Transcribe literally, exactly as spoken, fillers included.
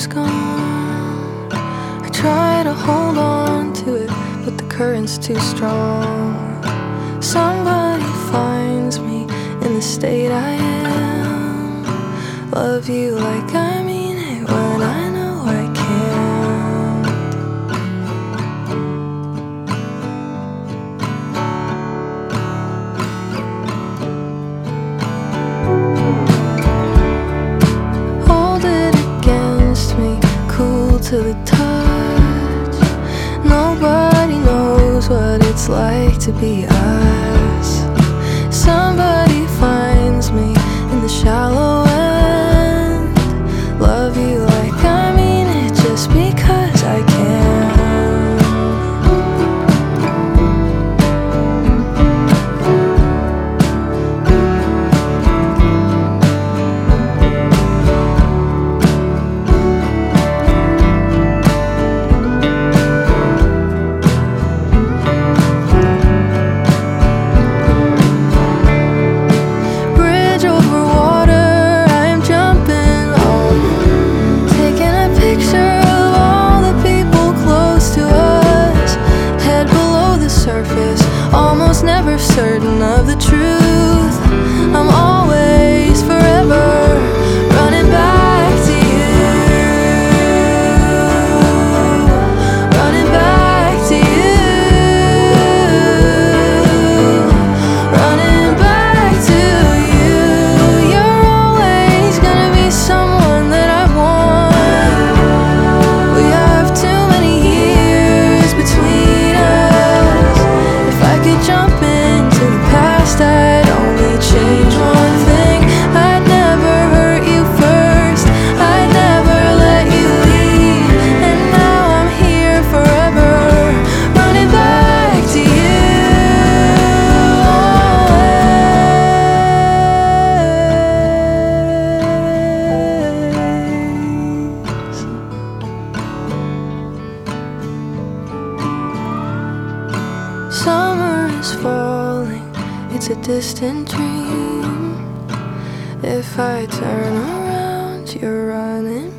gone. I try to hold on to it, but the current's too strong. Somebody finds me in the state I am. Love you like I mean it when I know I can't. Hold it against me, cool to the touch. Nobody knows what it's like to be us. Somebody finds me in the shallow end. Love you like I mean it just because I can. Almost never certain of the truth. I'm always forever running back to you, running back to you, running back to you. You're always gonna be someone that I want. We have too many years between us. If I could jump into the past, I'd only change one thing. I'd never hurt you first, I'd never let you leave. And now I'm here forever, running back to you always. Summer is falling, it's a distant dream. If I turn around, you're running